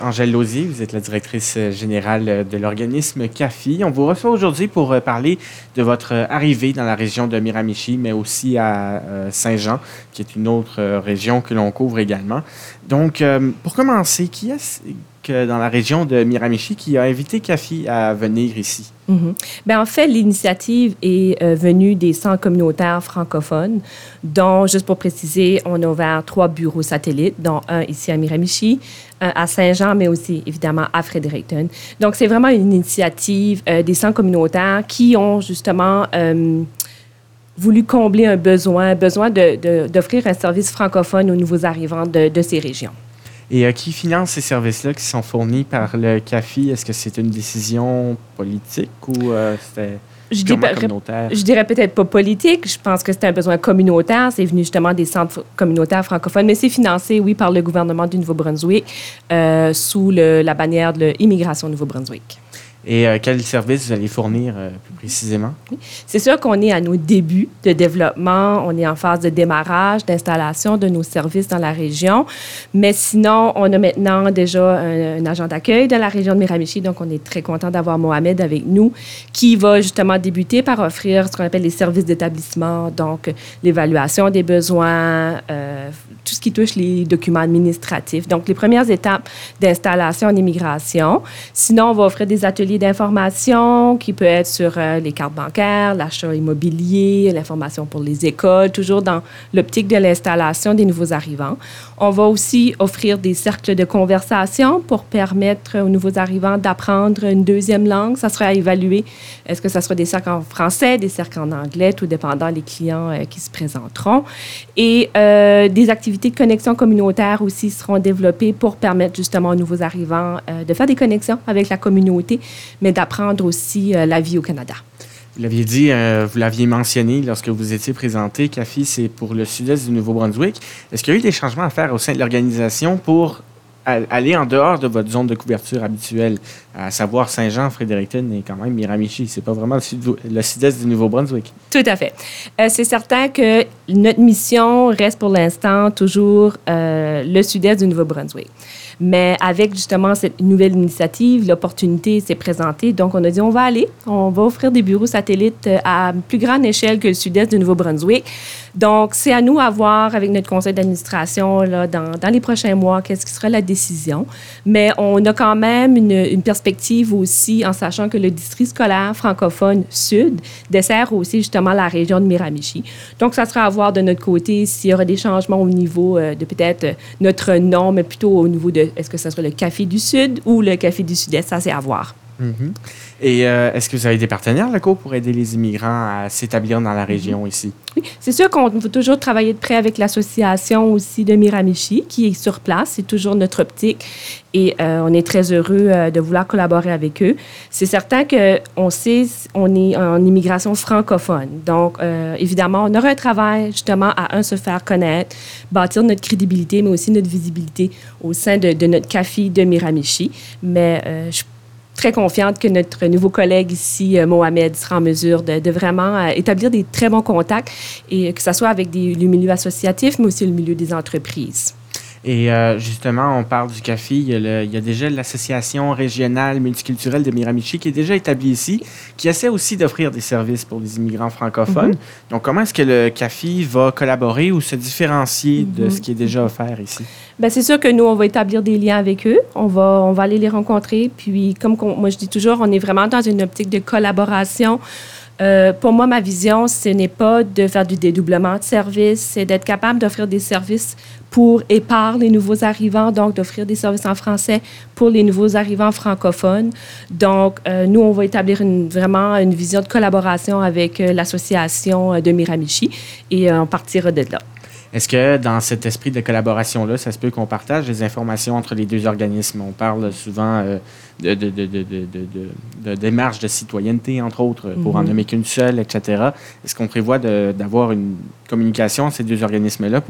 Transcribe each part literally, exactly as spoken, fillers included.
Angèle Lausier, vous êtes la directrice générale de l'organisme CAFI. On vous reçoit aujourd'hui pour parler de votre arrivée dans la région de Miramichi, mais aussi à Saint-Jean, qui est une autre région que l'on couvre également. Donc, pour commencer, qui est-ce que dans la région de Miramichi qui a invité CAFI à venir ici? Mm-hmm. Bien, en fait, l'initiative est euh, venue des centres communautaires francophones, dont, juste pour préciser, on a ouvert trois bureaux satellites, dont un ici à Miramichi, un à Saint-Jean, mais aussi, évidemment, à Fredericton. Donc, c'est vraiment une initiative euh, des centres communautaires qui ont, justement, euh, voulu combler un besoin, besoin de, de, d'offrir un service francophone aux nouveaux arrivants de, de ces régions. Et euh, qui finance ces services-là qui sont fournis par le CAFI? Est-ce que c'est une décision politique ou euh, c'était je purement dirais, communautaire? Je dirais peut-être pas politique. Je pense que c'est un besoin communautaire. C'est venu justement des centres communautaires francophones, mais c'est financé, oui, par le gouvernement du Nouveau-Brunswick euh, sous le, la bannière de l'immigration au Nouveau-Brunswick. Et euh, quel service vous allez fournir euh, plus précisément? C'est sûr qu'on est à nos débuts de développement. On est en phase de démarrage, d'installation de nos services dans la région. Mais sinon, on a maintenant déjà un, un agent d'accueil de la région de Miramichi. Donc, on est très content d'avoir Mohamed avec nous, qui va justement débuter par offrir ce qu'on appelle les services d'établissement. Donc, l'évaluation des besoins, euh, tout ce qui touche les documents administratifs. Donc, les premières étapes d'installation en immigration. Sinon, on va offrir des ateliers d'information qui peut être sur euh, les cartes bancaires, l'achat immobilier, l'information pour les écoles, toujours dans l'optique de l'installation des nouveaux arrivants. On va aussi offrir des cercles de conversation pour permettre aux nouveaux arrivants d'apprendre une deuxième langue. Ça sera à évaluer. Est-ce que ça sera des cercles en français, des cercles en anglais, tout dépendant des clients euh, qui se présenteront. Et euh, des activités de connexion communautaire aussi seront développées pour permettre justement aux nouveaux arrivants euh, de faire des connexions avec la communauté, mais d'apprendre aussi euh, la vie au Canada. Vous l'aviez dit, euh, vous l'aviez mentionné lorsque vous étiez présenté, CAFI, c'est pour le sud-est du Nouveau-Brunswick. Est-ce qu'il y a eu des changements à faire au sein de l'organisation pour aller en dehors de votre zone de couverture habituelle, à savoir Saint-Jean, Fredericton et quand même Miramichi? C'est pas vraiment le, sud- le sud-est du Nouveau-Brunswick. Tout à fait. Euh, c'est certain que notre mission reste pour l'instant toujours euh, le sud-est du Nouveau-Brunswick. Mais avec justement cette nouvelle initiative, l'opportunité s'est présentée. Donc, on a dit, on va aller, on va offrir des bureaux satellites à plus grande échelle que le sud-est du Nouveau-Brunswick. Donc, c'est à nous à voir avec notre conseil d'administration là, dans, dans les prochains mois qu'est-ce qui sera la décision. Mais on a quand même une, une perspective aussi en sachant que le district scolaire francophone sud dessert aussi justement la région de Miramichi. Donc, ça sera à voir de notre côté s'il y aura des changements au niveau euh, de peut-être euh, notre nom, mais plutôt au niveau de est-ce que ce sera le CAFI du Sud ou le CAFI du Sud-Est. Ça, c'est à voir. Mm-hmm. Et euh, est-ce que vous avez des partenaires locaux pour aider les immigrants à s'établir dans la région mm-hmm. ici? Oui, c'est sûr qu'on veut toujours travailler de près avec l'association aussi de Miramichi qui est sur place. C'est toujours notre optique et euh, on est très heureux euh, de vouloir collaborer avec eux. C'est certain qu'on sait, on est en immigration francophone. Donc, euh, évidemment, on aura un travail justement à, un, se faire connaître, bâtir notre crédibilité, mais aussi notre visibilité au sein de, de notre CAFI de Miramichi. Mais euh, je très confiante que notre nouveau collègue ici, Mohamed, sera en mesure de, de vraiment euh, établir des très bons contacts et que ce soit avec des, le milieu associatif, mais aussi le milieu des entreprises. Et euh, justement, on parle du CAFI. Il y a, le, il y a déjà l'Association régionale multiculturelle de Miramichi qui est déjà établie ici, qui essaie aussi d'offrir des services pour les immigrants francophones. Mm-hmm. Donc, comment est-ce que le CAFI va collaborer ou se différencier mm-hmm. de ce qui est déjà offert ici? Bien, c'est sûr que nous, on va établir des liens avec eux. On va, on va aller les rencontrer. Puis, comme moi, je dis toujours, on est vraiment dans une optique de collaboration. Euh, pour moi, ma vision, ce n'est pas de faire du dédoublement de services, c'est d'être capable d'offrir des services pour et par les nouveaux arrivants, donc d'offrir des services en français pour les nouveaux arrivants francophones. Donc, euh, nous, on va établir une, vraiment une vision de collaboration avec euh, l'association de Miramichi et euh, on partira de là. Est-ce que dans cet esprit de collaboration-là, ça se peut qu'on partage des informations entre les deux organismes? On parle souvent euh, de, de, de, de, de, de, de démarches de citoyenneté, entre autres, pour mm-hmm. en nommer qu'une seule, et cetera. Est-ce qu'on prévoit de, d'avoir une communication entre ces deux organismes-là pour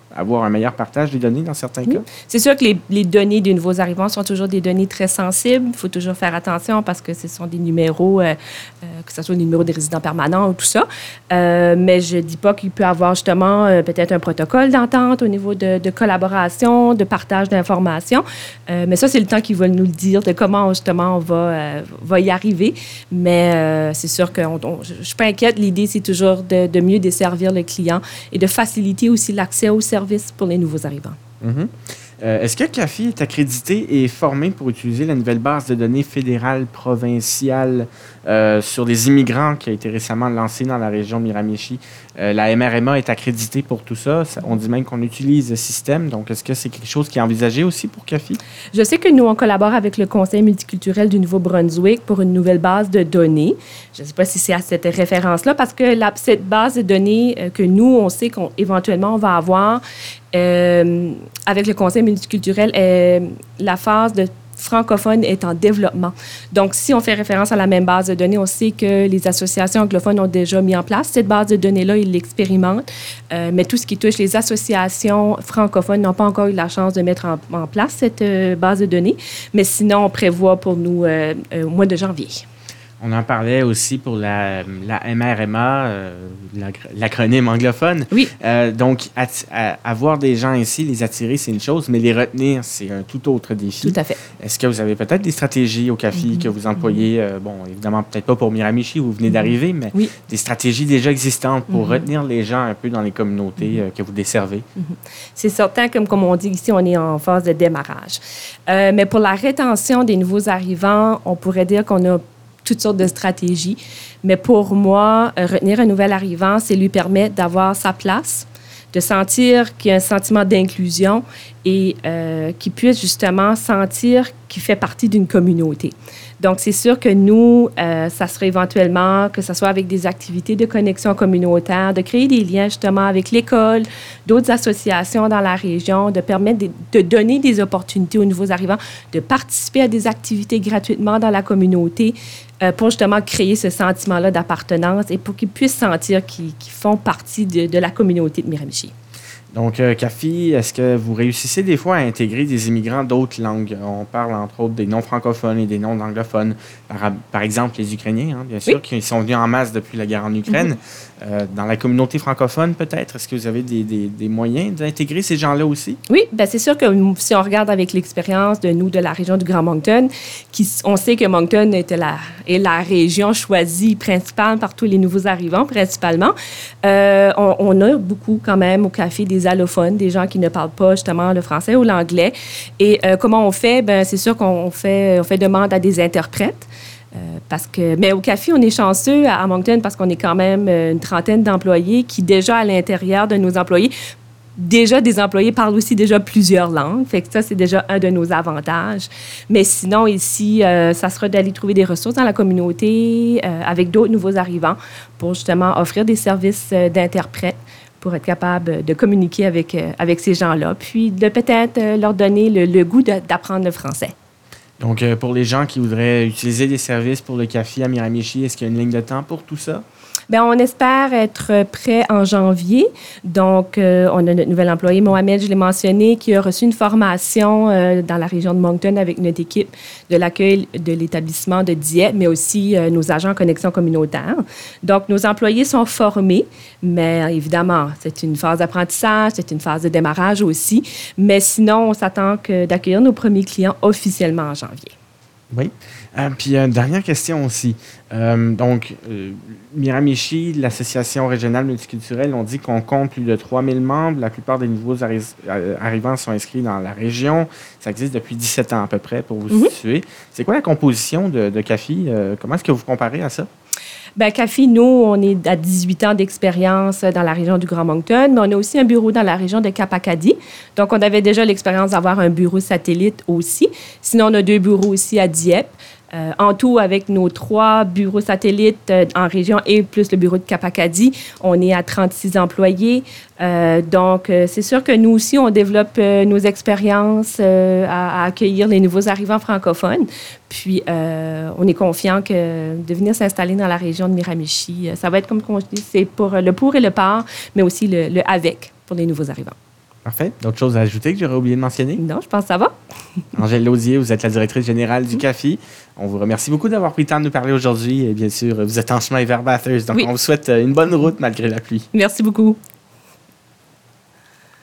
avoir un meilleur partage des données dans certains oui. cas? C'est sûr que les, les données des nouveaux arrivants sont toujours des données très sensibles. Il faut toujours faire attention parce que ce sont des numéros, euh, euh, que ce soit des numéros des résidents permanents ou tout ça. Euh, mais je ne dis pas qu'il peut y avoir justement euh, peut-être un protocole d'entente au niveau de, de collaboration, de partage d'informations. Euh, mais ça, c'est le temps qu'ils veulent nous le dire de comment justement on va, euh, va y arriver. Mais euh, c'est sûr que on, on, je ne suis pas inquiète. L'idée, c'est toujours de, de mieux desservir le client et de faciliter aussi l'accès aux services pour les nouveaux arrivants. Mm-hmm. Euh, est-ce que CAFI est accrédité et formé pour utiliser la nouvelle base de données fédérale provinciale euh, sur les immigrants qui a été récemment lancée dans la région de Miramichi? Euh, la M R M A est accréditée pour tout ça. ça. On dit même qu'on utilise le système. Donc, est-ce que c'est quelque chose qui est envisagé aussi pour CAFI? Je sais que nous, on collabore avec le Conseil multiculturel du Nouveau-Brunswick pour une nouvelle base de données. Je ne sais pas si c'est à cette référence-là, parce que la, cette base de données euh, que nous, on sait qu'éventuellement, on, on va avoir euh, avec le Conseil multiculturel, euh, la phase de francophone est en développement. Donc, si on fait référence à la même base de données, on sait que les associations anglophones ont déjà mis en place cette base de données-là, ils l'expérimentent. Euh, mais tout ce qui touche les associations francophones n'ont pas encore eu la chance de mettre en, en place cette euh, base de données. Mais sinon, on prévoit pour nous euh, euh, au mois de janvier. On en parlait aussi pour la, la M R M A, euh, l'acronyme anglophone. Oui. Euh, donc, atti- à, avoir des gens ici, les attirer, c'est une chose, mais les retenir, c'est un tout autre défi. Tout à fait. Est-ce que vous avez peut-être des stratégies au CAFI mm-hmm. que vous employez, euh, bon, évidemment, peut-être pas pour Miramichi, où vous venez mm-hmm. d'arriver, mais oui. des stratégies déjà existantes pour mm-hmm. retenir les gens un peu dans les communautés mm-hmm. euh, que vous desservez? Mm-hmm. C'est certain, comme, comme on dit ici, on est en phase de démarrage. Euh, mais pour la rétention des nouveaux arrivants, on pourrait dire qu'on a toutes sortes de stratégies. Mais pour moi, retenir un nouvel arrivant, c'est lui permettre d'avoir sa place, de sentir qu'il y a un sentiment d'inclusion et euh, qu'il puisse justement sentir qu'il fait partie d'une communauté. Donc, c'est sûr que nous, euh, ça serait éventuellement, que ce soit avec des activités de connexion communautaire, de créer des liens justement avec l'école, d'autres associations dans la région, de permettre de, de donner des opportunités aux nouveaux arrivants, de participer à des activités gratuitement dans la communauté euh, pour justement créer ce sentiment-là d'appartenance et pour qu'ils puissent sentir qu'ils, qu'ils font partie de, de la communauté de Miramichi. Donc, euh, CAFI, est-ce que vous réussissez des fois à intégrer des immigrants d'autres langues? On parle entre autres des non-francophones et des non-anglophones. Par, par exemple, les Ukrainiens, hein, bien sûr, oui. qui sont venus en masse depuis la guerre en Ukraine. Mm-hmm. Euh, dans la communauté francophone, peut-être, est-ce que vous avez des, des, des moyens d'intégrer ces gens-là aussi? Oui, bien, c'est sûr que si on regarde avec l'expérience de nous, de la région du Grand Moncton, qui, on sait que Moncton était la, est la région choisie principale par tous les nouveaux arrivants, principalement. Euh, on, on a beaucoup quand même au CAFI des allophones, des gens qui ne parlent pas justement le français ou l'anglais. Et euh, comment on fait? Bien, c'est sûr qu'on fait, on fait demande à des interprètes. Euh, parce que, mais au CAFI, on est chanceux à Moncton parce qu'on est quand même une trentaine d'employés qui, déjà à l'intérieur de nos employés, déjà des employés parlent aussi déjà plusieurs langues. Fait que ça, c'est déjà un de nos avantages. Mais sinon, ici, euh, ça sera d'aller trouver des ressources dans la communauté euh, avec d'autres nouveaux arrivants pour justement offrir des services euh, d'interprètes pour être capable de communiquer avec, euh, avec ces gens-là, puis de peut-être euh, leur donner le, le goût de, d'apprendre le français. Donc, euh, pour les gens qui voudraient utiliser des services pour le CAFI à Miramichi, est-ce qu'il y a une ligne de temps pour tout ça? Bien, on espère être prêt en janvier. Donc, euh, on a notre nouvel employé, Mohamed, je l'ai mentionné, qui a reçu une formation euh, dans la région de Moncton avec notre équipe de l'accueil de l'établissement de Dieppe, mais aussi euh, nos agents en connexion communautaire. Donc, nos employés sont formés, mais évidemment, c'est une phase d'apprentissage, c'est une phase de démarrage aussi. Mais sinon, on s'attend que d'accueillir nos premiers clients officiellement en janvier. Oui. Euh, puis, une dernière question aussi. Euh, donc, euh, Miramichi, l'association régionale multiculturelle, on dit qu'on compte plus de trois mille membres. La plupart des nouveaux arri- arrivants sont inscrits dans la région. Ça existe depuis dix-sept ans à peu près, pour vous mm-hmm. situer. C'est quoi la composition de, de CAFI? Euh, comment est-ce que vous comparez à ça? Bien, CAFI, nous, on est à dix-huit ans d'expérience dans la région du Grand Moncton, mais on a aussi un bureau dans la région de Cap-Acadie. Donc, on avait déjà l'expérience d'avoir un bureau satellite aussi. Sinon, on a deux bureaux aussi à Dieppe. Euh, en tout, avec nos trois bureaux satellites euh, en région et plus le bureau de Cap-Acadie, on est à trente-six employés. Euh, donc, euh, c'est sûr que nous aussi, on développe euh, nos expériences euh, à, à accueillir les nouveaux arrivants francophones. Puis, euh, on est confiant que de venir s'installer dans la région de Miramichi, ça va être, comme on dit, c'est pour le pour et le par, mais aussi le, le avec pour les nouveaux arrivants. Parfait. D'autres choses à ajouter que j'aurais oublié de mentionner? Non, je pense que ça va. Angèle Laudier, vous êtes la directrice générale du C A F I. On vous remercie beaucoup d'avoir pris le temps de nous parler aujourd'hui. Et bien sûr, vous êtes en chemin vers Bathurst, donc oui. on vous souhaite une bonne route malgré la pluie. Merci beaucoup.